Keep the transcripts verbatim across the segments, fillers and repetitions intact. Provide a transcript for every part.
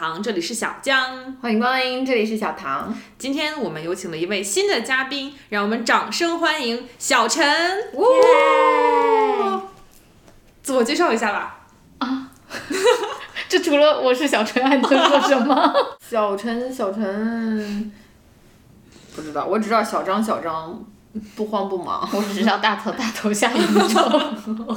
糖，这里是小江， 欢迎光临，这里是小唐。 今天我们有请了一位新的嘉宾，让我们掌声欢迎小陈。 哇， 自我介绍一下吧。 啊，这除了我是小陈还能说什么？ 小陈，小陈，不知道，我只知道小张，小张，不慌不忙。 我只知道大头，大头下一分钟。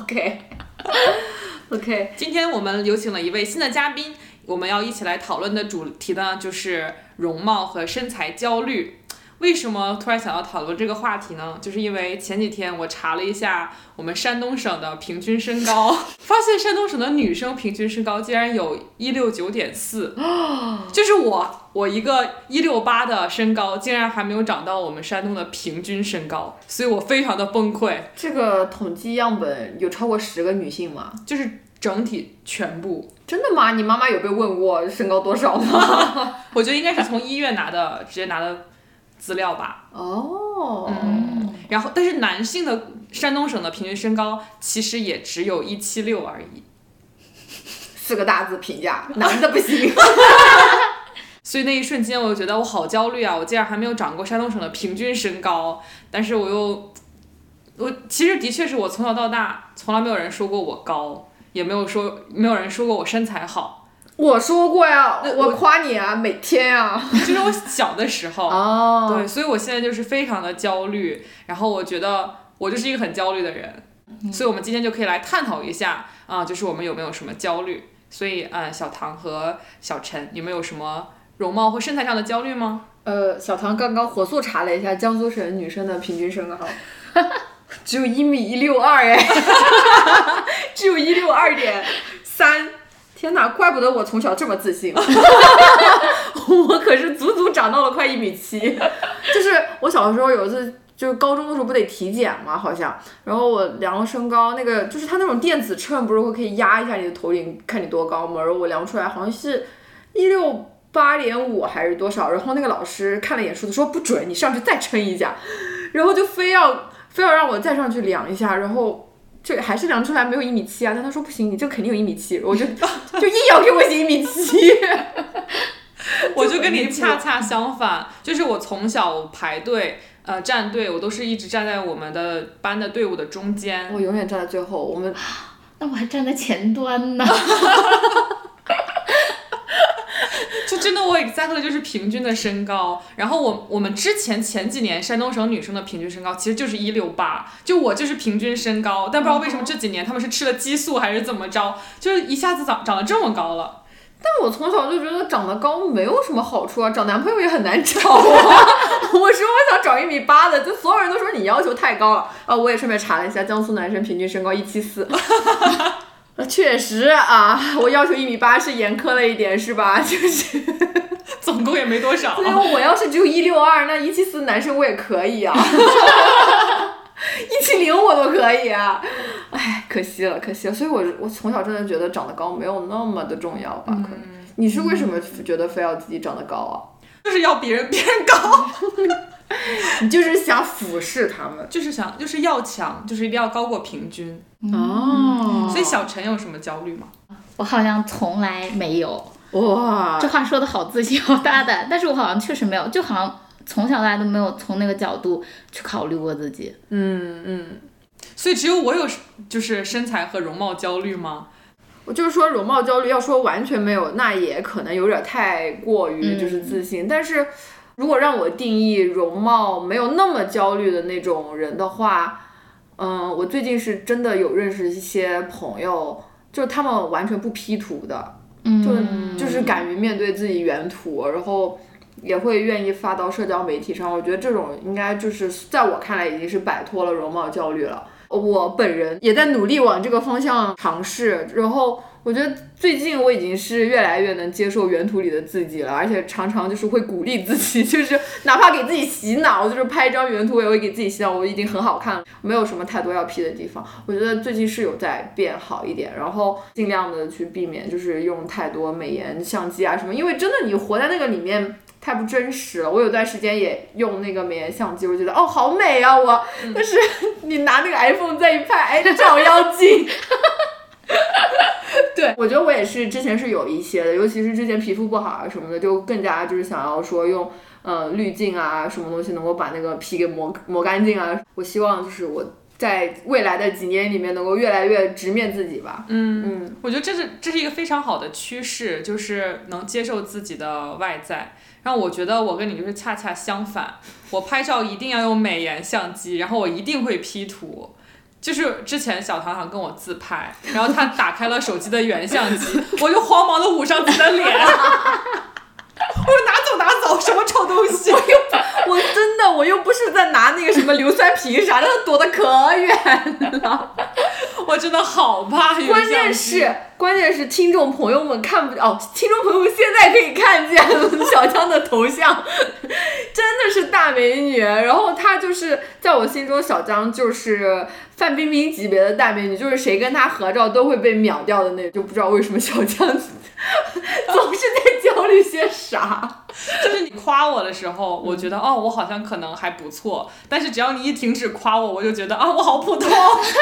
OK。OK， 今天我们有请了一位新的嘉宾，我们要一起来讨论的主题呢，就是容貌和身材焦虑。为什么突然想要讨论这个话题呢？就是因为前几天我查了一下我们山东省的平均身高，发现山东省的女生平均身高竟然有一六九点四，就是我我一个一六八的身高，竟然还没有长到我们山东的平均身高，所以我非常的崩溃。 这个统计样本有超过十个女性吗？ 就是整体全部。 真的吗？你妈妈有被问过身高多少吗？ 我觉得应该是从医院拿的，直接拿的资料吧。 哦， 嗯，然后但是男性的山东省的平均身高其实也只有一七六而已。 四个大字评价，男的不行。 所以那一瞬间我就觉得我好焦虑啊！我竟然还没有长过山东省的平均身高，但是我又，我其实的确是我从小到大从来没有人说过我高，也没有说没有人说过我身材好。 我说过呀，我夸你啊，每天啊。 就是我小的时候。 哦。 对，所以我现在就是非常的焦虑，然后我觉得我就是一个很焦虑的人，嗯、所以我们今天就可以来探讨一下啊、呃，就是我们有没有什么焦虑。所以呃，小唐和小陈，你们有什么容貌或身材上的焦虑吗？ 呃，小唐刚刚火速查了一下江苏省女生的平均身高，只有一米一六二哎，只有一六二点三。天哪，怪不得我从小这么自信，我可是足足长到了快一米七。就是我小的时候有一次，就是高中的时候不得体检嘛，好像，然后我量了身高，那个就是它那种电子秤，不是会可以压一下你的头顶，看你多高嘛，然后我量出来好像是一六八点五还是多少，然后那个老师看了一眼数字说不准，你上去再称一下，然后就非要非要让我再上去量一下，然后。这还是量出来没有一米七啊，但他说不行，你这肯定有一米七，我就就硬要给我写一米七。 我就跟你恰恰相反，就是我从小排队呃站队，我都是一直站在我们的班的队伍的中间， 我永远站在最后。我们那我还站在前端呢。 就真的我 exactly 就是平均的身高，然后我我们之前前几年山东省女生的平均身高其实就是一六八，就我就是平均身高，但不知道为什么这几年他们是吃了激素还是怎么着，就是一下子长长得这么高了。 但我从小就觉得长得高没有什么好处啊，找男朋友也很难找啊。我说我想找一米八的，就所有人都说你要求太高了啊。我也顺便查了一下，江苏男生平均身高一七四。确实啊，我要求一米八是严苛了一点，是吧？就是总共也没多少。 对，我要是只有一六二，那一七四男生我也可以啊，一七零我都可以啊。哎，可惜了，可惜了。所以我我从小真的觉得长得高没有那么的重要吧？可能、嗯、你是为什么觉得非要自己长得高啊？ 就是要比人别人高。 你就是想俯视他们， 就是想就是要强，就是一定要高过平均。 哦、 所以小陈有什么焦虑吗？ 我好像从来没有。 哇， 这话说的好自信好大胆，但是我好像确实没有，就好像从小到大都没有从那个角度去考虑过自己。 嗯嗯。 所以只有我有就是身材和容貌焦虑吗？ 我就是说容貌焦虑，要说完全没有，那也可能有点太过于就是自信。嗯、但是如果让我定义容貌没有那么焦虑的那种人的话，嗯，我最近是真的有认识一些朋友，就是他们完全不 P 图的， 嗯， 就就是敢于面对自己原图，然后也会愿意发到社交媒体上。我觉得这种应该就是在我看来已经是摆脱了容貌焦虑了。我本人也在努力往这个方向尝试，然后我觉得最近我已经是越来越能接受原图里的自己了，而且常常就是会鼓励自己，就是哪怕给自己洗脑，就是拍一张原图我也会给自己洗脑，我已经很好看了，没有什么太多要 P 的地方。我觉得最近是有在变好一点，然后尽量的去避免就是用太多美颜相机啊什么，因为真的你活在那个里面太不真实了。我有段时间也用那个美颜相机，我觉得哦好美啊我，嗯、但是你拿那个 iPhone 再一拍，哎照妖镜。对， 对，我觉得我也是之前是有一些的，尤其是之前皮肤不好啊什么的，就更加就是想要说用呃滤镜啊什么东西能够把那个皮给磨磨干净啊。我希望就是我在未来的几年里面能够越来越直面自己吧。 嗯嗯，我觉得这是这是一个非常好的趋势，就是能接受自己的外在。然后我觉得我跟你就是恰恰相反，我拍照一定要用美颜相机，然后我一定会 P 图。就是之前小糖糖跟我自拍，然后他打开了手机的原相机，我就慌忙的捂上自己的脸，我说拿走拿走，什么臭东西！ 我又我真的我又不是在拿那个什么硫酸瓶啥的，躲得可远了。 我真的好怕原相机。 关键是关键是听众朋友们看不哦，听众朋友们现在可以看见小江的头像，真的是大美女。然后她就是在我心中，小江就是范冰冰级别的大美女，就是谁跟她合照都会被秒掉的那种。就不知道为什么小江总是在焦虑些啥。 就是你夸我的时候，我觉得哦，我好像可能还不错，但是只要你一停止夸我，我就觉得啊，我好普通。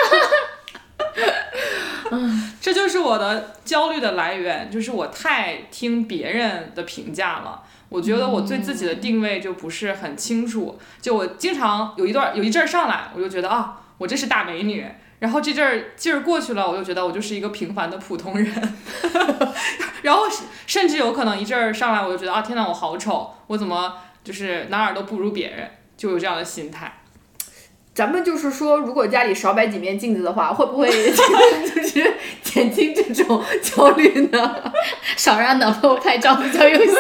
这就是我的焦虑的来源，就是我太听别人的评价了。我觉得我对自己的定位就不是很清楚，就我经常有一段有一阵儿上来，我就觉得啊，我这是大美女，然后这阵儿劲儿过去了，我就觉得我就是一个平凡的普通人。然后甚至有可能一阵儿上来，我就觉得啊，天哪，我好丑，我怎么就是哪儿都不如别人，就有这样的心态。 咱们就是说，如果家里少摆几面镜子的话，会不会就是减轻这种焦虑呢？ 少让男朋友拍照比较有效。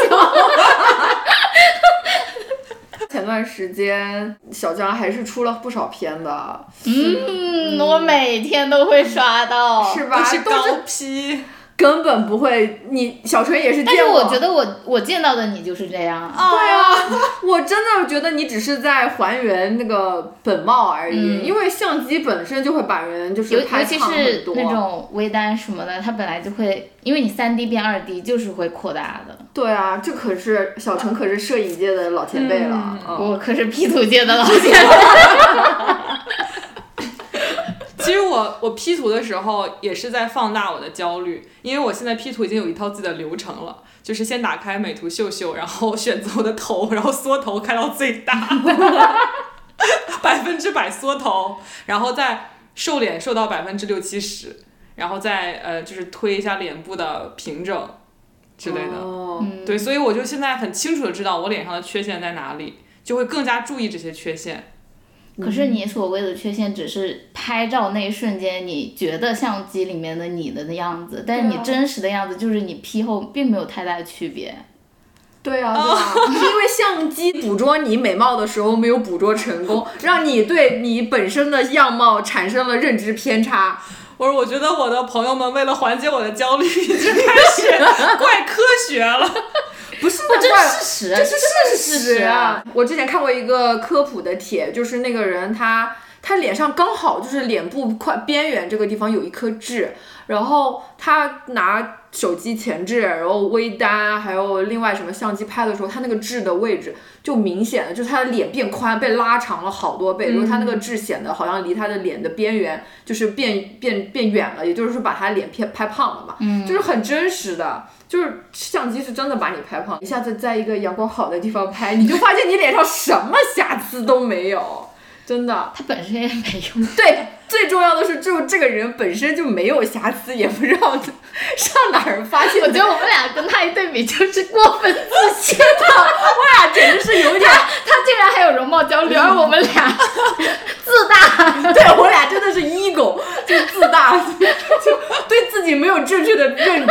前段时间小江还是出了不少片的， 嗯，我每天都会刷到， 是吧？ 都是高 P。 根本不会，你小锤也是这样。 但是我觉得我我见到的你就是这样。 啊对啊，我真的觉得你只是在还原那个本貌而已， 嗯、 因为相机本身就会把人就是拍胖很多。 尤其是那种微单什么的，它本来就会，因为你三 D 变二 D 就是会扩大的。 对啊，这可是小陈可是摄影界的老前辈了， 嗯嗯、 我可是 P 图界的老前辈。 其实我我 P 图的时候也是在放大我的焦虑，因为我现在 P 图已经有一套自己的流程了，就是先打开美图秀秀，然后选择我的头，然后缩头开到最大，百分之百缩头，然后再瘦脸瘦到百分之六七十，然后再呃就是推一下脸部的平整之类的。 哦， 对，所以我就现在很清楚的知道我脸上的缺陷在哪里，就会更加注意这些缺陷。 可是你所谓的缺陷只是拍照那一瞬间你觉得相机里面的你的样子，但是你真实的样子就是你 P 后并没有太大的区别。 对啊，对啊，因为相机捕捉你美貌的时候没有捕捉成功，让你对你本身的样貌产生了认知偏差。 我说，我觉得我的朋友们为了缓解我的焦虑，已经开始怪科学了。 不是， 这是事实啊， 这是事实啊！我之前看过一个科普的帖，就是那个人他他脸上刚好就是脸部快边缘这个地方有一颗痣，然后他拿手机前置，然后微单还有另外什么相机拍的时候，他那个痣的位置就明显的就是他的脸变宽，被拉长了好多倍，然后他那个痣显得好像离他的脸的边缘就是变变变远了，也就是说把他脸拍拍胖了嘛， 嗯， 就是很真实的。就是相机是真的把你拍胖，一下子在一个阳光好的地方拍，你就发现你脸上什么瑕疵都没有，真的。 他本身也没有。 对，最重要的是，就这个人本身就没有瑕疵，也不知道上哪儿发现。 我觉得我们俩跟他一对比，就是过分自信的，我俩简直是有点， 他, 他竟然还有容貌焦虑，而我们俩自大。 对，我俩真的是 ego， 就自大，就对自己没有正确的认知。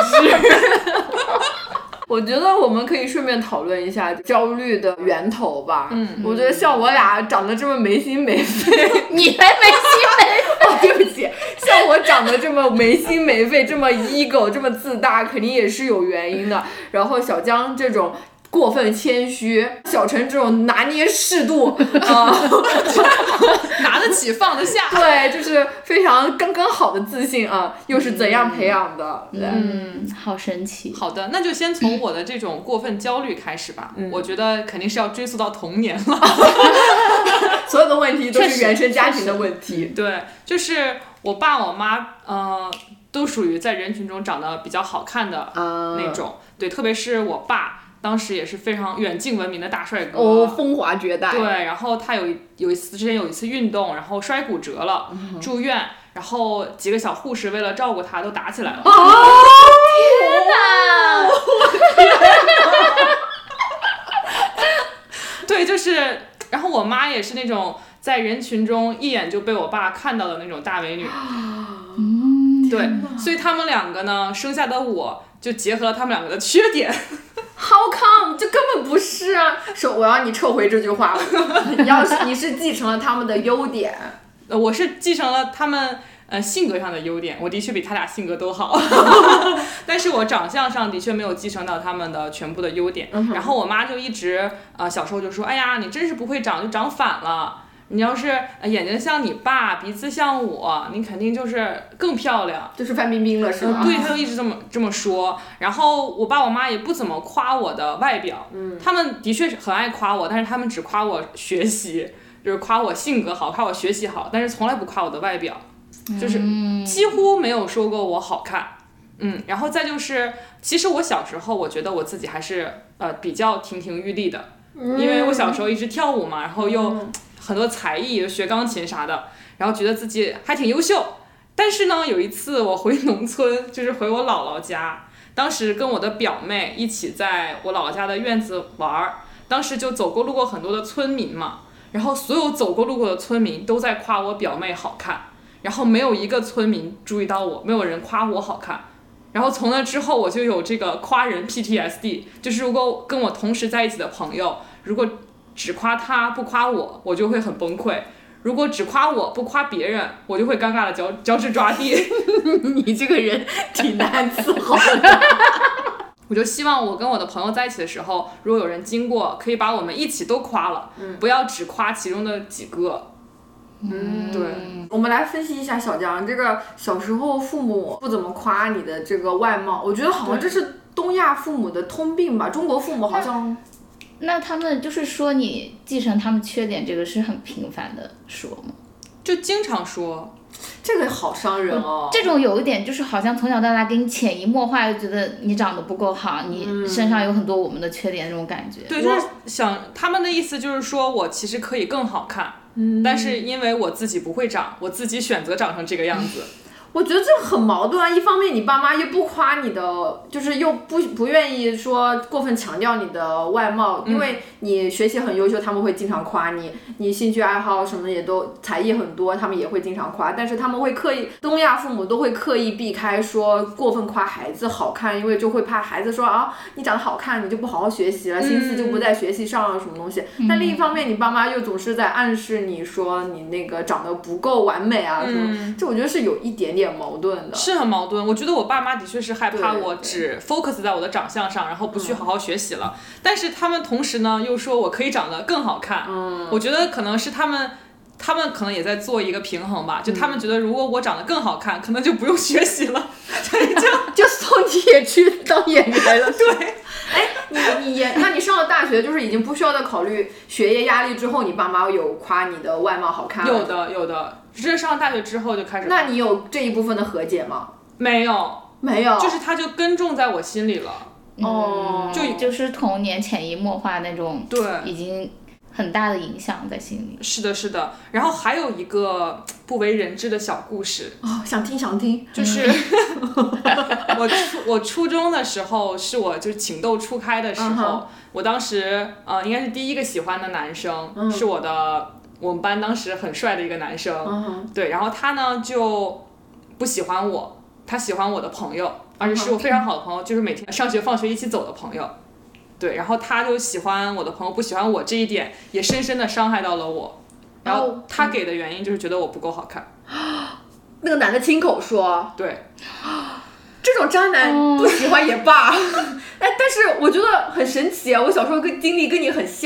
我觉得我们可以顺便讨论一下焦虑的源头吧。 嗯， 我觉得像我俩长得这么没心没肺， 你才没心没肺。 哦，对不起，像我长得这么没心没肺，这么 ego， 这么自大，肯定也是有原因的。然后小江这种过分谦虚，小陈这种拿捏适度，啊、呃， 拿得起放得下， 对，就是非常刚刚好的自信啊，又是怎样培养的？ 嗯，嗯好神奇。 好的，那就先从我的这种过分焦虑开始吧。嗯、我觉得肯定是要追溯到童年了， 所有的问题都是原生家庭的问题。 对，就是我爸我妈，呃。 都属于在人群中长得比较好看的那种。Uh. 对，特别是我爸。当时也是非常远近闻名的大帅哥哦，风华绝代。 对，然后他有有一次之前有一次运动，然后摔骨折了，嗯、住院，然后几个小护士为了照顾他都打起来了。 哦， 天哪！ 对，就是，然后我妈也是那种在人群中一眼就被我爸看到的那种大美女。 嗯， 对，所以他们两个呢，生下的我就结合了他们两个的缺点。 How come？ 这根本不是啊！说我要你撤回这句话，你要是你是继承了他们的优点， 呃，我是继承了他们呃性格上的优点，我的确比他俩性格都好，但是我长相上的确没有继承到他们的全部的优点。嗯、然后我妈就一直呃小时候就说，哎呀，你真是不会长，就长反了。你要是眼睛像你爸，鼻子像我，你肯定就是更漂亮， 就是范冰冰了，是吗？ 嗯、对，他就一直这么这么说。然后我爸我妈也不怎么夸我的外表，嗯，他们的确是很爱夸我，但是他们只夸我学习，就是夸我性格好，夸我学习好，但是从来不夸我的外表，就是几乎没有说过我好看。嗯，然后再就是，其实我小时候我觉得我自己还是呃比较亭亭玉立的，嗯、因为我小时候一直跳舞嘛，然后又。嗯很多才艺，学钢琴啥的，然后觉得自己还挺优秀。但是呢，有一次我回农村，就是回我姥姥家，当时跟我的表妹一起在我姥姥家的院子玩，当时就走过路过很多的村民嘛，然后所有走过路过的村民都在夸我表妹好看，然后没有一个村民注意到我，没有人夸我好看。然后从那之后我就有这个夸人 P T S D， 就是如果跟我同时在一起的朋友，如果只夸他不夸我，我就会很崩溃。如果只夸我不夸别人，我就会尴尬的脚脚趾抓地。 你这个人挺难伺候的。 我就希望我跟我的朋友在一起的时候，如果有人经过，可以把我们一起都夸了，嗯、不要只夸其中的几个。 嗯，对。我们来分析一下小江这个小时候父母不怎么夸你的这个外貌，我觉得好像这是东亚父母的通病吧。中国父母好像。 那他们就是说你继承他们缺点，这个是很频繁的说吗？ 就经常说， 这个好伤人哦。 这种有一点就是好像从小到大给你潜移默化，就觉得你长得不够好，你身上有很多我们的缺点，那种感觉。 对，就是想他们的意思就是说我其实可以更好看，嗯、但是因为我自己不会长，我自己选择长成这个样子。 我觉得这很矛盾啊，一方面你爸妈又不夸你的，就是又不不愿意说过分强调你的外貌，因为你学习很优秀，他们会经常夸你，你兴趣爱好什么也都才艺很多，他们也会经常夸，但是他们会刻意，东亚父母都会刻意避开说过分夸孩子好看，因为就会怕孩子说啊你长得好看，你就不好好学习了，心思就不在学习上了什么东西。嗯、但另一方面，你爸妈又总是在暗示你说你那个长得不够完美啊什么，嗯、这我觉得是有一点点矛盾的， 是很矛盾。我觉得我爸妈的确是害怕我只 focus 在我的长相上，然后不去好好学习了。嗯、但是他们同时呢又说我可以长得更好看。嗯，我觉得可能是他们，他们可能也在做一个平衡吧。就他们觉得如果我长得更好看，嗯、可能就不用学习了，所以就就送你也去当演员了。 对。 哎，你你演，那你上了大学，就是已经不需要再考虑学业压力之后，你爸妈有夸你的外貌好看？ 有的，有的。是上了大学之后就开始。 那你有这一部分的和解吗？ 没有， 没有， 就是它就根种在我心里了。 哦、嗯，就就是童年潜移默化那种， 对， 已经很大的影响在心里。 是的，是的。然后还有一个不为人知的小故事。 哦，想听想听。 就是、嗯、我初我初中的时候，是我就是情窦初开的时候， uh-huh. 我当时呃应该是第一个喜欢的男生，嗯、是我的。我们班当时很帅的一个男生，嗯、对，然后他呢就不喜欢我，他喜欢我的朋友，而且是我非常好的朋友，就是每天上学放学一起走的朋友，对，然后他就喜欢我的朋友，不喜欢我，这一点也深深的伤害到了我。然后他给的原因就是觉得我不够好看。 那个男的亲口说？ 对。 这种渣男不喜欢也罢，哎，但是我觉得很神奇啊！我小时候跟经历跟你很像哎，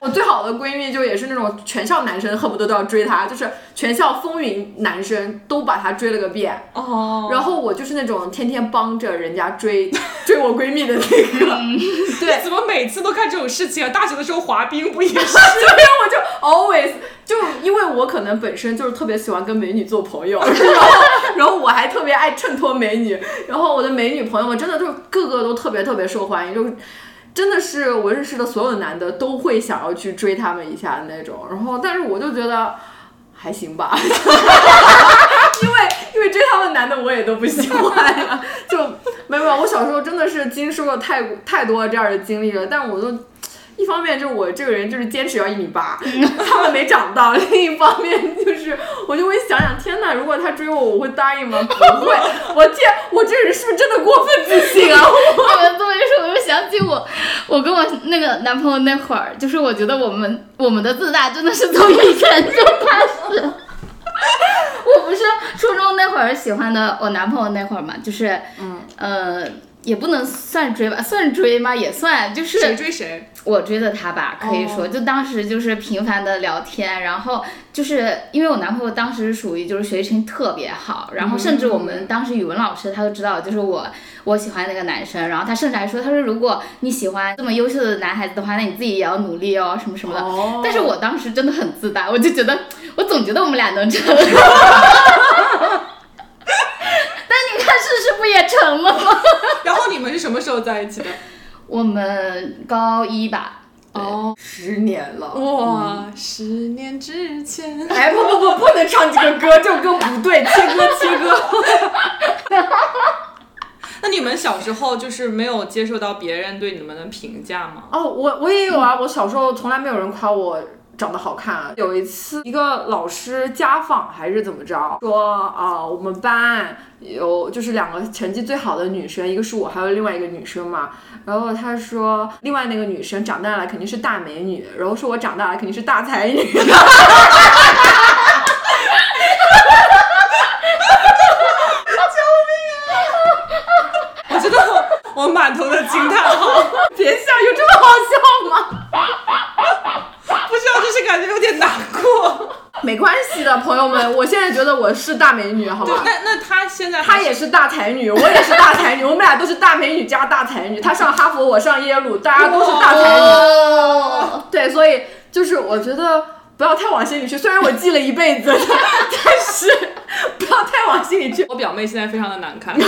我最好的闺蜜就也是那种全校男生恨不得都要追她，就是全校风云男生都把她追了个遍。 哦。 然后我就是那种天天帮着人家追追我闺蜜的那个。对， 怎么每次都干这种事情啊？大学的时候滑冰不也是？ 所以我就 always 就因为我可能本身就是特别喜欢跟美女做朋友，然后然后我还特别爱衬托美女，然后我的美女朋友们真的就个个都特别特别受欢迎，就真的是我认识的所有的男的都会想要去追他们一下的那种。然后但是我就觉得还行吧。因为因为追他们男的我也都不喜欢呀，就没有。我小时候真的是经受了太太多这样的经历了，但我都一方面就是我这个人就是坚持要一米八，他们没长到；另一方面就是我就会想想，天哪，如果他追我，我会答应吗？不会。我天，我这个人是不是真的过分自信啊？ 你们这么一说，我就想起我，我跟我那个男朋友那会儿，就是我觉得我们我们的自大真的是从以前就开始。我不是初中那会儿喜欢的我男朋友那会儿嘛，就是嗯呃也不能算追吧，算追吗？也算，就是谁追谁？ 我追的他吧，可以说， oh. 就当时就是频繁的聊天，然后就是因为我男朋友当时是属于就是学习成绩特别好，然后甚至我们当时语文老师他都知道，就是我我喜欢那个男生，然后他甚至还说，他说如果你喜欢这么优秀的男孩子的话，那你自己也要努力哦，什么什么的。Oh. 但是我当时真的很自大，我就觉得我总觉得我们俩能成。但你看事实不也成了吗？ 然后你们是什么时候在一起的？ 我们高一吧。 哦，十年了。 哇，嗯、十年之前。 哎，不不不，不能唱这个歌，这个歌不对，切歌切歌。 那你们小时候就是没有接受到别人对你们的评价吗？ 哦，我我也有啊，我小时候从来没有人夸我长得好看。有一次一个老师家访还是怎么着，说啊、呃、我们班有就是两个成绩最好的女生，一个是我还有另外一个女生嘛，然后他说另外那个女生长大了肯定是大美女，然后说我长大了肯定是大才女。 我觉得我我满头的惊叹号。 别笑，有这么好笑吗？ 不知道，就是感觉有点难过。 没关系的，朋友们，我现在觉得我是大美女，好吗？ 对，那那她现在她也是大才女，我也是大才女，我们俩都是大美女加大才女。她上哈佛，我上耶鲁，大家都是大才女。对，所以就是我觉得不要太往心里去，虽然我记了一辈子，但是不要太往心里去。 我表妹现在非常的难看。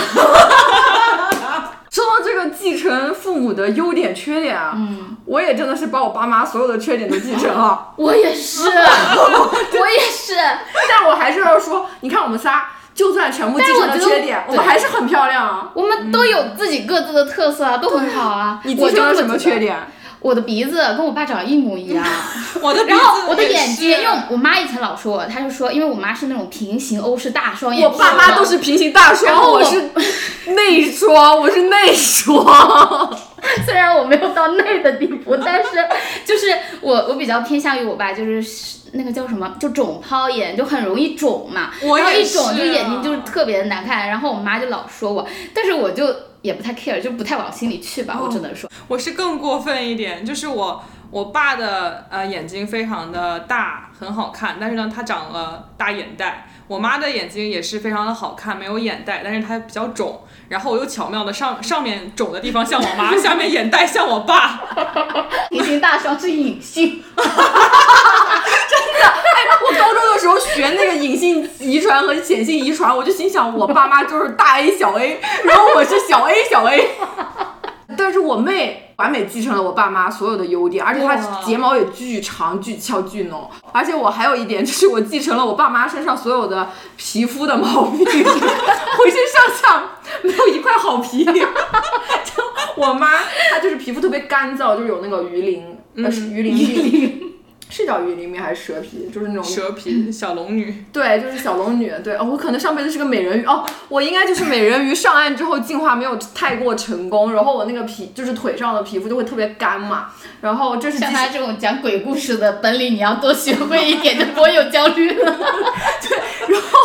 说到这个继承父母的优点缺点啊，嗯，我也真的是把我爸妈所有的缺点都继承了。 我也是，我也是， 但我还是要说，你看我们仨，就算全部继承了缺点， 我, 我们还是很漂亮啊。 我们都有自己各自的特色啊，嗯、都很好啊。 你继承了什么缺点？ 我的鼻子跟我爸长得一模一样， 我的鼻子， 然后我的眼睛，因为我妈以前老说我，她就说，因为我妈是那种平行欧式大双眼皮， 我爸妈都是平行大双，我, 我是内双，我是内双。 虽然我没有到内的地步，但是就是我我比较偏向于我爸，就是那个叫什么，就肿泡眼，就很容易肿嘛， 我也是、啊、 然后一肿就眼睛就是特别难看，然后我妈就老说我，但是我就也不太 care， 就不太往心里去吧，哦、我只能说。 我是更过分一点，就是我我爸的呃眼睛非常的大，很好看，但是呢他长了大眼袋。我妈的眼睛也是非常的好看，没有眼袋，但是它比较肿。然后我又巧妙的上上面肿的地方像我妈，下面眼袋像我爸。 平行大双是隐性。 真的，哎，我高中的时候学那个隐性遗传和显性遗传，我就心想我爸妈就是大 A 小 A， 然后我是小 A 小 A。但是我妹完美继承了我爸妈所有的优点，而且她睫毛也巨长巨翘巨浓，而且我还有一点就是我继承了我爸妈身上所有的皮肤的毛病，浑身上下没有一块好皮。就我妈她就是皮肤特别干燥，就是有那个鱼鳞，呃，鱼鳞病。是叫鱼鳞病还是蛇皮？就是那种蛇皮小龙女。对， 就是小龙女。对，哦，我可能上辈子是个美人鱼哦，我应该就是美人鱼上岸之后进化没有太过成功，然后我那个皮就是腿上的皮肤就会特别干嘛，然后这是像他这种讲鬼故事的本领，你要多学会一点，就不会有焦虑了。 对，然后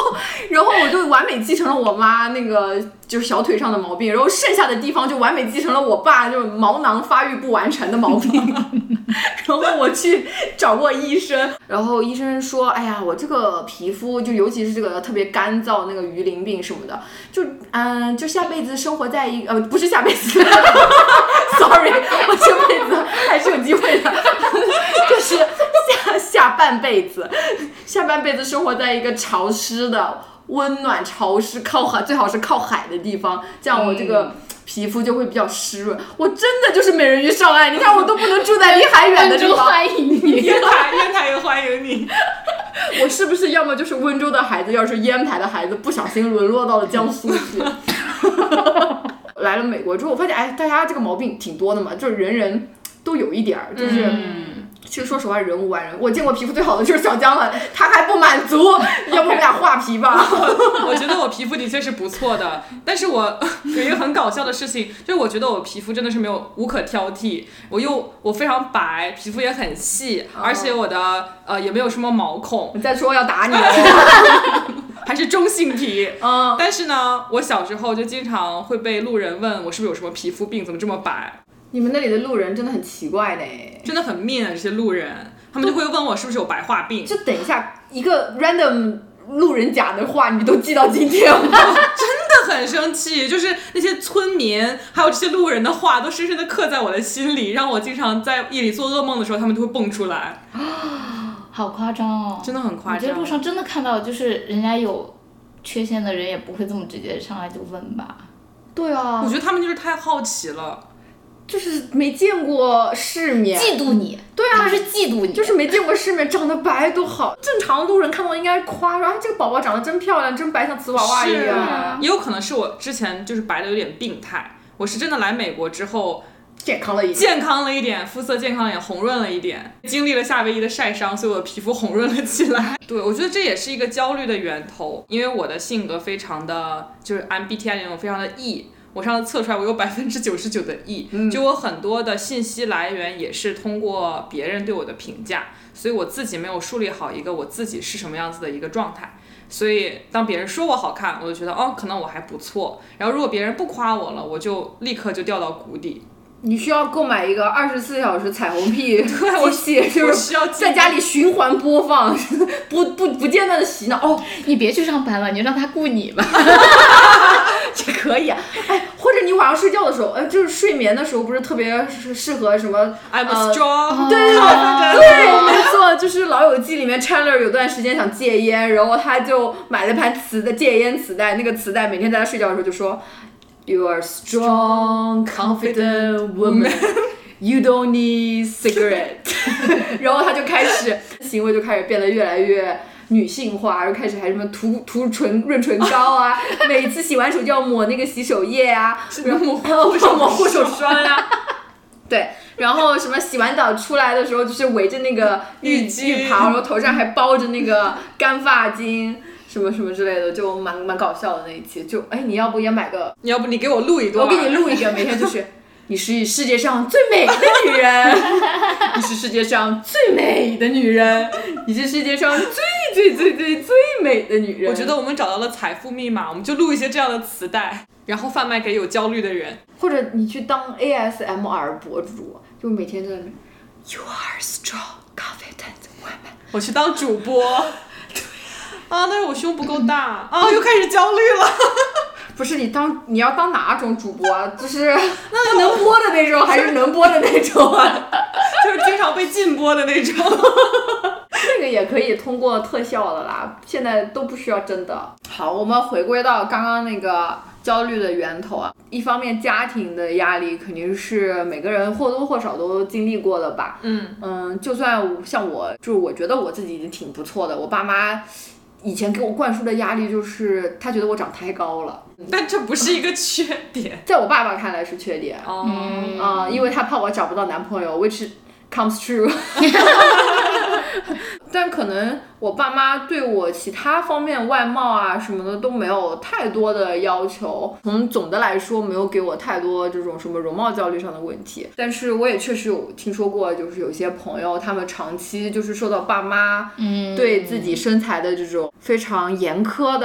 然后我就完美继承了我妈那个就是小腿上的毛病，然后剩下的地方就完美继承了我爸就是毛囊发育不完成的毛病。然后我去找过医生，然后医生说，哎呀，我这个皮肤就尤其是这个特别干燥，那个鱼鳞病什么的，就嗯，就下辈子生活在一个呃不是下辈子，sorry， 我这辈子还是有机会的，就是下下半辈子，下半辈子生活在一个潮湿的、温暖、潮湿、靠海，最好是靠海的地方，这样我这个。嗯皮肤就会比较湿润，我真的就是美人鱼上岸，你看我都不能住在离海远的地方。 欢迎你， 烟台烟台也欢迎你。 我是不是要么就是温州的孩子，要是烟台的孩子，不小心沦落到了江苏去？来了美国之后，我发现哎，大家这个毛病挺多的嘛，就是人人都有一点儿，就是。嗯其实说实话，人无完人。我见过皮肤最好的就是小江了，他还不满足，要不我们俩画皮吧？ 我觉得我皮肤的确是不错的，但是我有一个很搞笑的事情，就是我觉得我皮肤真的是没有无可挑剔。我又我非常白，皮肤也很细，哦、而且我的呃也没有什么毛孔。 你再说要打你了。 还是中性皮， 嗯， 但是呢，我小时候就经常会被路人问我是不是有什么皮肤病，怎么这么白。 你们那里的路人真的很奇怪的， 真的很面啊！这些路人，他们就会问我是不是有白化病。 就等一下，一个 random 路人甲的话，你都记到今天吗？ 真的很生气，就是那些村民还有这些路人的话，都深深的刻在我的心里，让我经常在夜里做噩梦的时候，他们都会蹦出来。 好夸张哦！ 真的很夸张。 我觉得路上真的看到，就是人家有缺陷的人，也不会这么直接上来就问吧？ 对啊， 我觉得他们就是太好奇了。 就是没见过世面， 嫉妒你， 对啊， 他们是嫉妒你， 就是没见过世面，长得白多好。正常路人看到应该夸说，啊，这个宝宝长得真漂亮，真白，像瓷娃娃一样。 啊、也有可能是我之前就是白的有点病态，我是真的来美国之后健康了一点， 健康了一点，肤色健康了一点，红润了一点，经历了夏威夷的晒伤，所以我的皮肤红润了起来。对，我觉得这也是一个焦虑的源头，因为我的性格非常的就是 M B T I 那种非常的 E。我上次测出来我有百分之九十九的 E，、嗯、就我很多的信息来源也是通过别人对我的评价，所以我自己没有树立好一个我自己是什么样子的一个状态，所以当别人说我好看，我就觉得哦，可能我还不错，然后如果别人不夸我了，我就立刻就掉到谷底。 你需要购买一个二十四小时彩虹屁机器，就是在家里循环播放，不不不间断的洗脑。哦， 你别去上班了，你让他雇你吧。 这可以啊，哎，或者你晚上睡觉的时候，哎，就是睡眠的时候，不是特别适合什么 ？I'm strong，、 呃、对对对对，没错，就是《老友记》里面 Chandler 有段时间想戒烟，然后他就买了盘磁的戒烟磁带，那个磁带每天在他睡觉的时候就说。You are strong, confident woman. You don't need cigarette. 然后他就开始行为就开始变得越来越女性化，然后开始还什么涂涂唇润唇膏啊，每次洗完手就要抹那个洗手液啊，然后抹抹护手霜啊。对，然后什么洗完澡出来的时候就是围着那个浴浴袍，然后头上还包着那个干发巾。什么什么之类的，就蛮蛮搞笑的那一期。就哎，你要不也买个？ 你要不你给我录一段？ 我给你录一个，每天就是你是世界上最美的女人，你是世界上最美的女人，你是世界上最最最最最美的女人。 我觉得我们找到了财富密码，我们就录一些这样的磁带，然后贩卖给有焦虑的人。 或者你去当 A S M R 博主，就每天在那边 You are strong, confident woman。 我去当主播。啊，但是我胸不够大啊，又开始焦虑了。 不是你当你要当哪种主播？就是不能播的那种，还是能播的那种啊？ 就是经常被禁播的那种。 那个也可以通过特效的啦，现在都不需要真的。好，我们回归到刚刚那个焦虑的源头啊。一方面，家庭的压力肯定是每个人或多或少都经历过的吧。 嗯嗯，就算像我，就是我觉得我自己已经挺不错的，我爸妈。以前给我灌输的压力就是他觉得我长太高了， 但这不是一个缺点， 在我爸爸看来是缺点。 哦， 嗯、呃，因为他怕我找不到男朋友 ，which comes true 。但可能我爸妈对我其他方面外貌啊什么的都没有太多的要求，从总的来说没有给我太多这种什么容貌焦虑上的问题。但是我也确实有听说过，就是有些朋友他们长期就是受到爸妈对自己身材的这种非常严苛的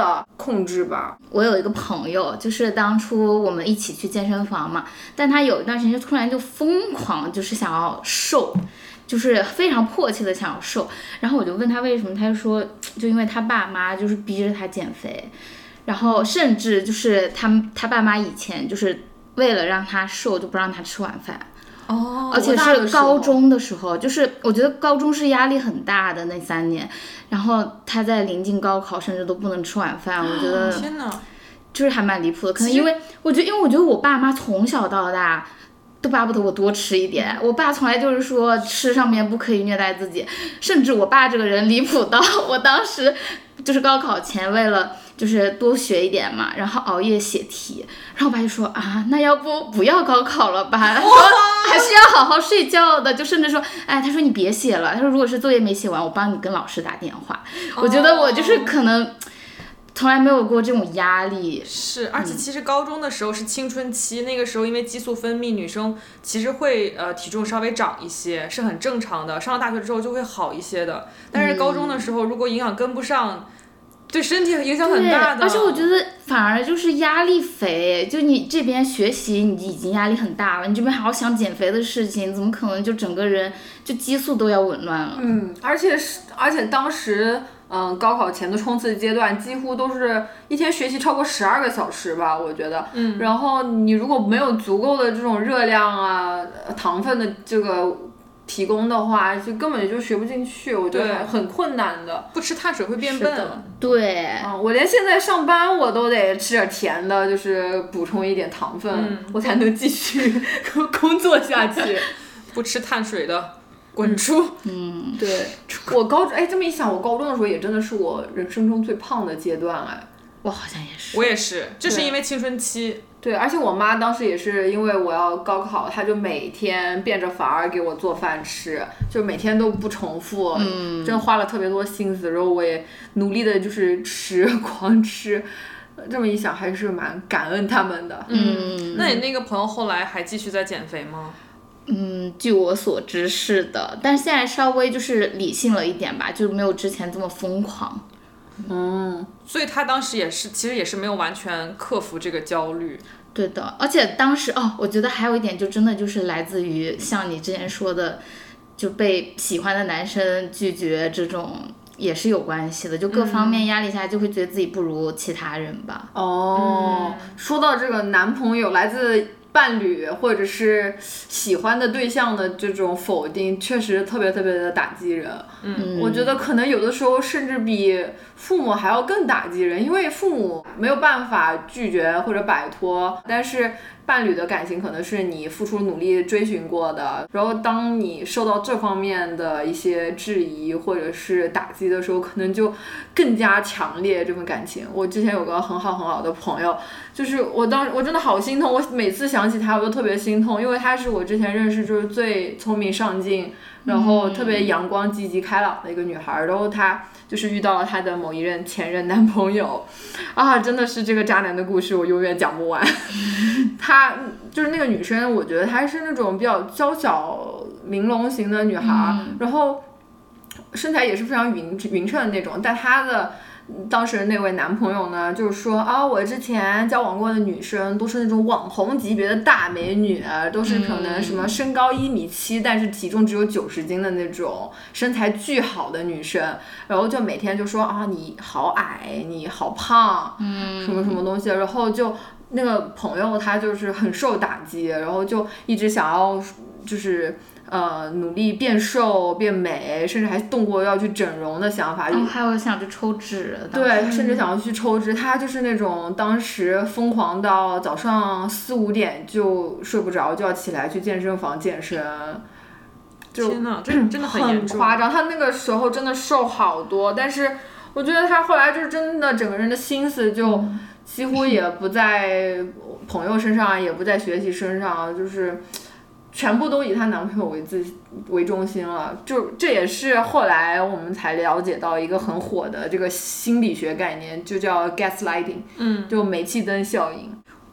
控制吧。 我有一个朋友，就是当初我们一起去健身房嘛，但他有一段时间就突然就疯狂就是想要瘦，就是非常迫切的想要瘦，然后我就问他为什么，他就说就因为他爸妈就是逼着他减肥，然后甚至就是他他爸妈以前就是为了让他瘦就不让他吃晚饭。 哦， 而且是高中的时候，就是我觉得高中是压力很大的那三年，然后他在临近高考甚至都不能吃晚饭，我觉得天哪， 就是还蛮离谱的。可能因为我觉得，因为我觉得我爸妈从小到大都巴不得我多吃一点，我爸从来就是说吃上面不可以虐待自己，甚至我爸这个人离谱到我当时就是高考前为了就是多学一点嘛，然后熬夜写题，然后我爸就说啊，那要不不要高考了吧，他说还是要好好睡觉的，就甚至说，哎，他说你别写了，他说如果是作业没写完，我帮你跟老师打电话。我觉得我就是可能从来没有过这种压力。 是，而且其实高中的时候是青春期，嗯、那个时候因为激素分泌，女生其实会呃体重稍微长一些，是很正常的。上了大学之后就会好一些的，但是高中的时候如果营养跟不上。对身体影响很大的， 而且我觉得反而就是压力肥，就你这边学习你已经压力很大了，你这边还要想减肥的事情，怎么可能就整个人就激素都要紊乱了？ 嗯，而且是而且当时嗯高考前的冲刺阶段，几乎都是一天学习超过十二个小时吧，我觉得。 嗯。 然后你如果没有足够的这种热量啊、糖分的这个提供的话，就根本就学不进去，我觉得很困难的。 不吃碳水会变笨。 对。 嗯，我连现在上班我都得吃点甜的，就是补充一点糖分， 嗯、 我才能继续工作下去。 不吃碳水的，滚出。 嗯， 对。我高中，哎，这么一想，我高中的时候也真的是我人生中最胖的阶段哎。 我好像也是。 我也是，这是因为青春期。 对，而且我妈当时也是因为我要高考，她就每天变着法儿给我做饭吃，就每天都不重复， 嗯， 真花了特别多心思，然后我也努力的就是吃，狂吃。这么一想，还是蛮感恩他们的。 嗯， 那你那个朋友后来还继续在减肥吗？ 嗯，据我所知是的，但是现在稍微就是理性了一点吧，就没有之前这么疯狂。 嗯， 所以他当时也是，其实也是没有完全克服这个焦虑。 对的，而且当时哦，我觉得还有一点就真的就是来自于像你之前说的，就被喜欢的男生拒绝这种也是有关系的，就各方面压力下就会觉得自己不如其他人吧。 哦，嗯、说到这个男朋友来自伴侣或者是喜欢的对象的这种否定，确实特别特别的打击人。 嗯， 我觉得可能有的时候甚至比父母还要更打击人，因为父母没有办法拒绝或者摆脱，但是伴侣的感情可能是你付出努力追寻过的，然后当你受到这方面的一些质疑或者是打击的时候，可能就更加强烈这份感情。我之前有个很好很好的朋友，就是我当我真的好心痛，我每次想起他我都特别心痛，因为他是我之前认识就是最聪明上进，然后特别阳光积极开朗的一个女孩，然后她就是遇到了她的某一任前任男朋友，啊，真的是这个渣男的故事我永远讲不完。她就是那个女生，我觉得她是那种比较娇小玲珑型的女孩， 嗯、 然后身材也是非常匀匀称的那种，但她的当时那位男朋友呢，就是说啊，我之前交往过的女生都是那种网红级别的大美女，都是可能什么身高一米七，但是体重只有九十斤的那种，身材巨好的女生，然后就每天就说啊，你好矮，你好胖， 嗯， 什么什么东西，然后就那个朋友他就是很受打击，然后就一直想要就是。呃，努力变瘦变美，甚至还动过要去整容的想法。 哦，还有想去抽脂。 对，甚至想要去抽脂。他就是那种当时疯狂到早上四五点就睡不着，就要起来去健身房健身。就天哪，这真的很严重， 很夸张。他那个时候真的瘦好多，但是我觉得他后来就是真的整个人的心思就几乎也不在朋友身上，也不在学习身上，就是。全部都以她男朋友为自为中心了，就这也是后来我们才了解到一个很火的这个心理学概念，就叫 gaslighting， 嗯， 就煤气灯效应。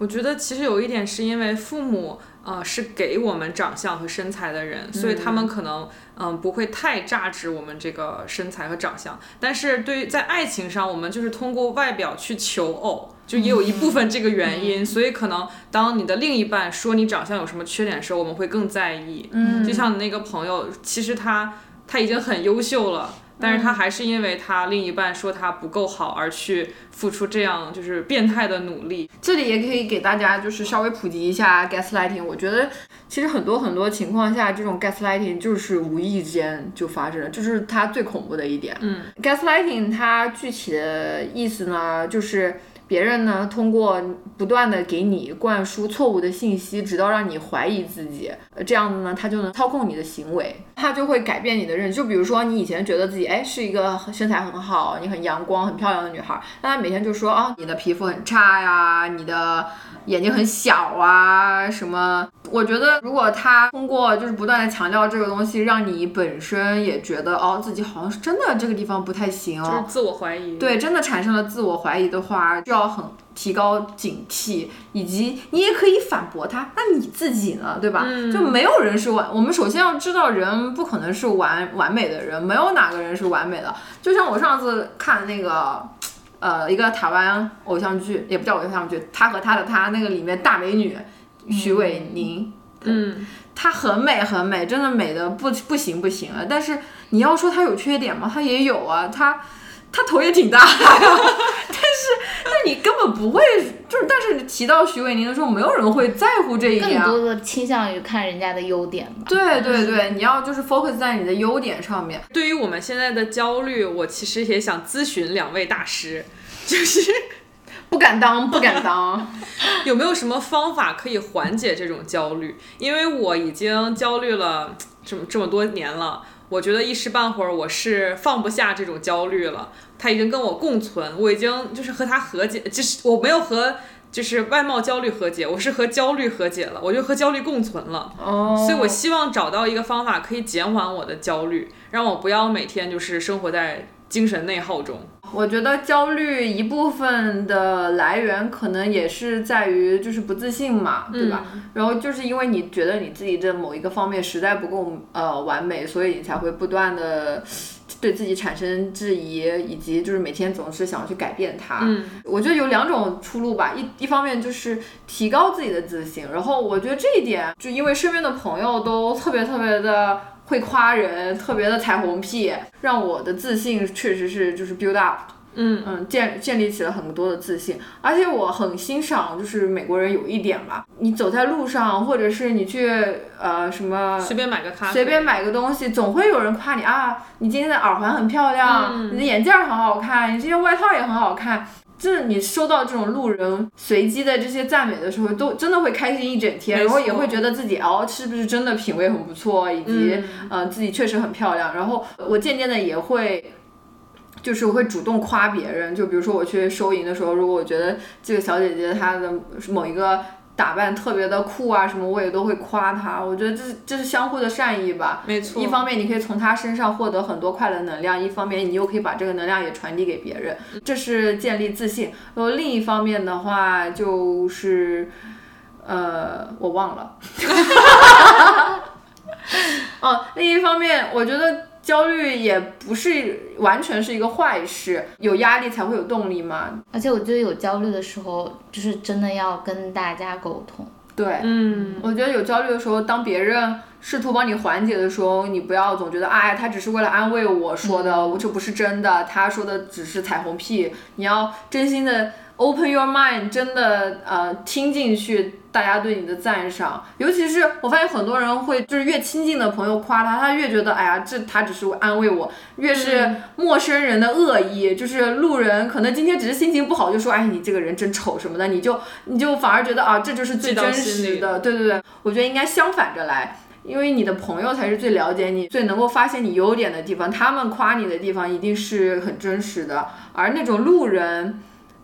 我觉得其实有一点是因为父母呃是给我们长相和身材的人，所以他们可能嗯、呃、不会太榨汁我们这个身材和长相，但是对于在爱情上，我们就是通过外表去求偶，就也有一部分这个原因，嗯、所以可能当你的另一半说你长相有什么缺点的时候，我们会更在意。嗯，就像你那个朋友，其实他他已经很优秀了。但是他还是因为他另一半说他不够好而去付出这样就是变态的努力。 这里也可以给大家就是稍微普及一下 gaslighting。我觉得其实很多很多情况下，这种 gaslighting 就是无意间就发生了，这是它最恐怖的一点。嗯 ，gaslighting 它具体的意思呢，就是别人呢通过不断的给你灌输错误的信息，直到让你怀疑自己，这样子呢他就能操控你的行为，他就会改变你的认知。就比如说你以前觉得自己哎是一个身材很好，你很阳光很漂亮的女孩，但他每天就说啊你的皮肤很差呀，你的眼睛很小啊什么。我觉得如果他通过就是不断的强调这个东西，让你本身也觉得哦自己好像是真的这个地方不太行哦， 就是自我怀疑。 对，真的产生了自我怀疑的话，就要很提高警惕，以及你也可以反驳他，那你自己呢，对吧？嗯、就没有人是完，我们首先要知道人不可能是完完美的人，没有哪个人是完美的。就像我上次看那个。呃，一个台湾偶像剧，也不叫偶像剧，他和他的他那个里面大美女徐伟宁， 嗯， 她很美很美，真的美的不不行不行了。但是你要说她有缺点吗？她也有啊，她她头也挺大的，但是那你根本不会，就是但是提到徐伟宁的时候，没有人会在乎这一点， 更多的倾向于看人家的优点吧。 对对对，你要就是 focus 在你的优点上面。 对于我们现在的焦虑，我其实也想咨询两位大师，就是不敢当不敢当有没有什么方法可以缓解这种焦虑？因为我已经焦虑了这么这么多年了，我觉得一时半会儿我是放不下这种焦虑了，它已经跟我共存，我已经就是和它和解，就是我没有和就是外貌焦虑和解，我是和焦虑和解了，我就和焦虑共存了。哦，所以我希望找到一个方法可以减缓我的焦虑，让我不要每天就是生活在精神内耗中。 我觉得焦虑一部分的来源可能也是在于就是不自信嘛，对吧？嗯、然后就是因为你觉得你自己的某一个方面实在不够呃完美，所以你才会不断的对自己产生质疑，以及就是每天总是想要去改变它。嗯，我觉得有两种出路吧，一一方面就是提高自己的自信，然后我觉得这一点就因为身边的朋友都特别特别的会夸人，特别的彩虹屁，让我的自信确实是就是 build up， 嗯嗯，建建立起了很多的自信。而且我很欣赏就是美国人有一点吧，你走在路上，或者是你去呃什么随便买个咖啡， 随便买个东西，总会有人夸你啊，你今天的耳环很漂亮，嗯、你的眼镜很好看，你这件外套也很好看。就是你收到这种路人随机的这些赞美的时候，都真的会开心一整天，然后也会觉得自己哦是不是真的品味很不错，以及嗯、呃、自己确实很漂亮。然后我渐渐的也会，就是我会主动夸别人，就比如说我去收银的时候，如果我觉得这个小姐姐她的某一个打扮特别的酷啊什么，我也都会夸她。我觉得这是这是相互的善意吧。 没错。 一方面你可以从她身上获得很多快乐能量，一方面你又可以把这个能量也传递给别人，这是建立自信。然后另一方面的话就是，呃，我忘了。哦，另一方面我觉得焦虑也不是完全是一个坏事，有压力才会有动力嘛。 而且我觉得有焦虑的时候，就是真的要跟大家沟通。 对，嗯，我觉得有焦虑的时候，当别人试图帮你缓解的时候，你不要总觉得，哎，他只是为了安慰我说的，我、嗯、这不是真的，他说的只是彩虹屁。你要真心的 open your mind， 真的呃听进去大家对你的赞赏。尤其是我发现很多人会就是越亲近的朋友夸他，他越觉得哎呀这他只是安慰我，越是陌生人的恶意，就是路人可能今天只是心情不好就说哎你这个人真丑什么的，你就你就反而觉得啊这就是最真实的。对对对，我觉得应该相反着来。因为你的朋友才是最了解你，最能够发现你优点的地方，他们夸你的地方一定是很真实的。而那种路人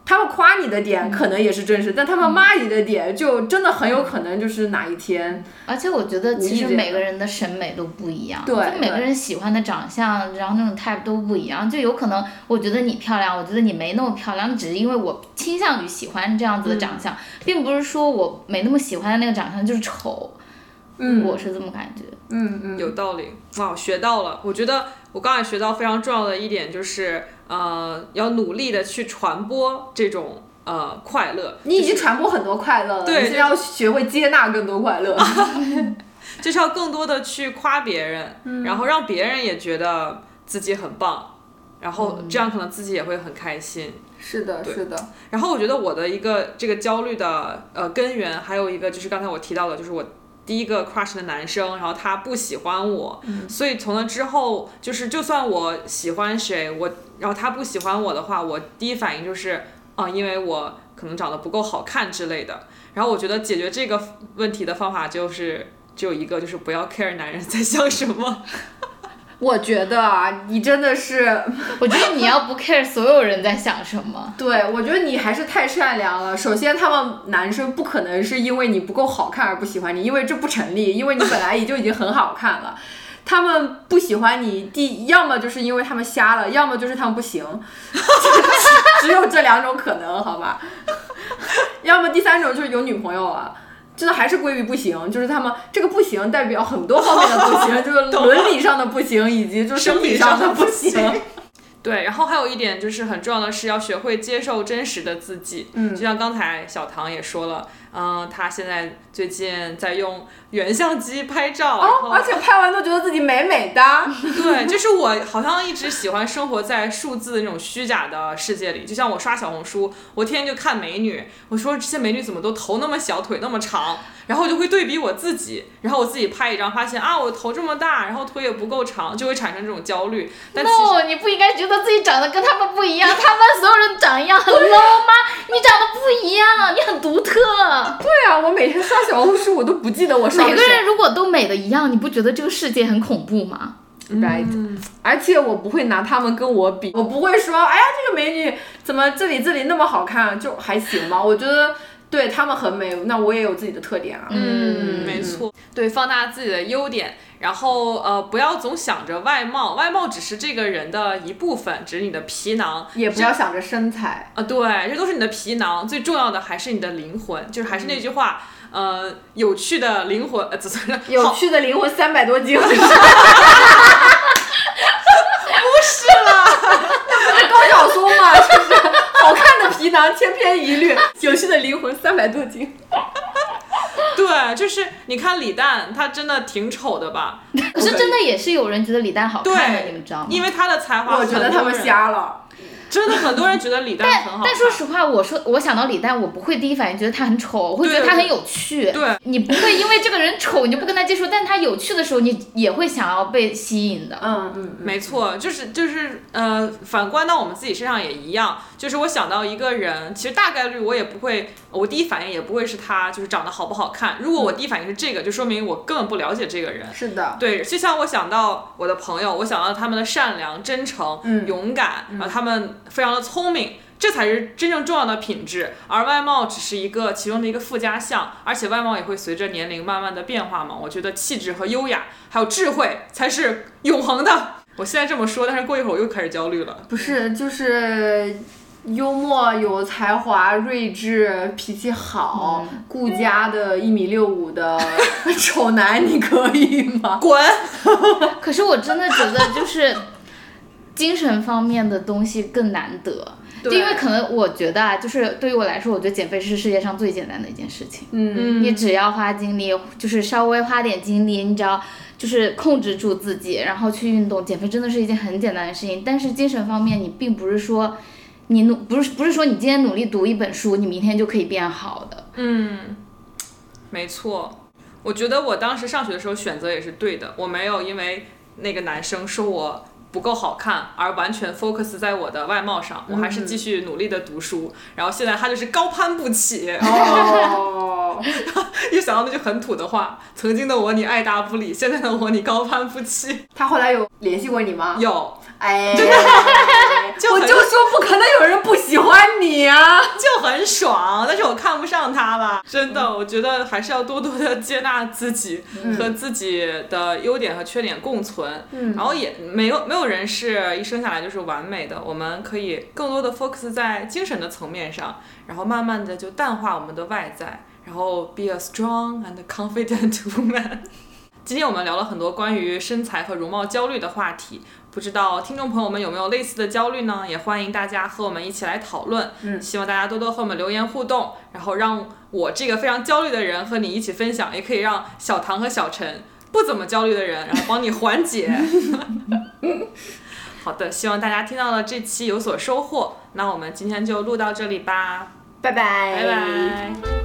他们夸你的点可能也是真实，但他们骂你的点就真的很有可能就是哪一天。 而且我觉得其实每个人的审美都不一样， 对， 就每个人喜欢的长相，然后那种 type 都不一样，就有可能我觉得你漂亮，我觉得你没那么漂亮，只是因为我倾向于喜欢这样子的长相，嗯、并不是说我没那么喜欢的那个长相就是丑。嗯，我是这么感觉。 嗯嗯， 有道理。哇，学到了。我觉得我刚才学到非常重要的一点就是，呃，要努力的去传播这种呃快乐。 你已经传播很多快乐了， 对， 你是要学会接纳更多快乐。 就是要更多的去夸别人，嗯、然后让别人也觉得自己很棒，然后这样可能自己也会很开心。 是的，是的。 然后我觉得我的一个这个焦虑的呃根源，还有一个就是刚才我提到的，就是我第一个 crush 的男生，然后他不喜欢我， 嗯、 所以从那之后，就是就算我喜欢谁，我然后他不喜欢我的话，我第一反应就是啊、呃，因为我可能长得不够好看之类的。然后我觉得解决这个问题的方法就是只有一个，就是不要 care 男人在想什么。 我觉得啊，你真的是， 我觉得你要不 care 所有人在想什么。 对，我觉得你还是太善良了。首先，他们男生不可能是因为你不够好看而不喜欢你，因为这不成立，因为你本来也就已经很好看了。他们不喜欢你，第要么就是因为他们瞎了，要么就是他们不行，只有这两种可能，好吧？要么第三种就是有女朋友了。真的还是归于不行，就是他们这个不行代表很多方面的不行，就是伦理上的不行，以及就是生理上的不行。 对，然后还有一点就是很重要的是要学会接受真实的自己。 嗯， 就像刚才小唐也说了，嗯，他现在最近在用原相机拍照， 哦，而且拍完都觉得自己美美的。 对，就是我好像一直喜欢生活在数字那种虚假的世界里，就像我刷小红书，我天天就看美女，我说这些美女怎么都头那么小，腿那么长，然后我就会对比我自己，然后我自己拍一张，发现啊我头这么大，然后腿也不够长，就会产生这种焦虑。但其实 no， 你不应该觉得自己长得跟他们不一样，他们所有人长一样很 low 吗？你长得不一样，你很独特。 对啊，我每天刷小红书，我都不记得我刷的。 每个人如果都美的一样，你不觉得这个世界很恐怖吗？ Right，嗯、而且我不会拿他们跟我比，我不会说，哎呀，这个美女怎么这里这里那么好看，就还行吧。我觉得对他们很美，那我也有自己的特点啊。 嗯，没错，对，放大自己的优点，然后呃，不要总想着外貌，外貌只是这个人的一部分，只是你的皮囊， 也不要想着身材啊、呃，对，这都是你的皮囊，最重要的还是你的灵魂，就是还是那句话。嗯呃，有趣的灵魂，呃， 有趣的灵魂三百多斤，不是啦， 那不是高晓松吗？就是好看的皮囊千篇一律，有趣的灵魂三百多斤。 对，就是你看李诞，他真的挺丑的吧？ 可是真的也是有人觉得李诞好看的，你们知道吗？ 因为他的才华， 我觉得他们瞎了。 真的很多人觉得李诞很好看， 但但说实话，我说我想到李诞，我不会第一反应觉得他很丑，我会觉得他很有趣。 对， 你不会因为这个人丑你就不跟他接触，但他有趣的时候，你也会想要被吸引的。 嗯嗯， 没错，就是就是呃，反观到我们自己身上也一样，就是我想到一个人，其实大概率我也不会，我第一反应也不会是他，就是长得好不好看。如果我第一反应是这个，就说明我根本不了解这个人。 是的， 对，就像我想到我的朋友，我想到他们的善良、真诚、 嗯、 勇敢， 嗯、 然后他们非常的聪明。这才是真正重要的品质，而外貌只是一个其中的一个附加项，而且外貌也会随着年龄慢慢的变化嘛。我觉得气质和优雅还有智慧才是永恒的。我现在这么说，但是过一会儿我又开始焦虑了。 不是，就是幽默、有才华、睿智、脾气好、嗯、顾家的一米六五的丑男，你可以吗？ 滚！ 可是我真的觉得就是精神方面的东西更难得。就因为可能我觉得啊，就是对于我来说，我觉得减肥是世界上最简单的一件事情。 嗯， 你只要花精力，就是稍微花点精力，你只要就是控制住自己，然后去运动，减肥真的是一件很简单的事情。但是精神方面，你并不是说你努不是不是说你今天努力读一本书，你明天就可以变好的。 嗯，没错。我觉得我当时上学的时候选择也是对的，我没有因为那个男生说我不够好看而完全 focus 在我的外貌上，我还是继续努力的读书、嗯、然后现在他就是高攀不起哦， 一想到那句很土的话，曾经的我你爱答不理，现在的我你高攀不起。 他后来有联系过你吗？ 有。 哎， 就我就说不可能有人不喜欢你啊， 就很爽，但是我看不上他了，真的，我觉得还是要多多的接纳自己， 嗯、 和自己的优点和缺点共存， 嗯， 然后也没有没有人是一生下来就是完美的，我们可以更多的 focus 在精神的层面上，然后慢慢的就淡化我们的外在，然后 be a strong and confident woman。今天我们聊了很多关于身材和容貌焦虑的话题，不知道听众朋友们有没有类似的焦虑呢？也欢迎大家和我们一起来讨论。 嗯， 希望大家多多和我们留言互动，然后让我这个非常焦虑的人和你一起分享，也可以让小唐和小陈不怎么焦虑的人，然后帮你缓解。好的，希望大家听到了这期有所收获。那我们今天就录到这里吧， 拜拜， 拜拜。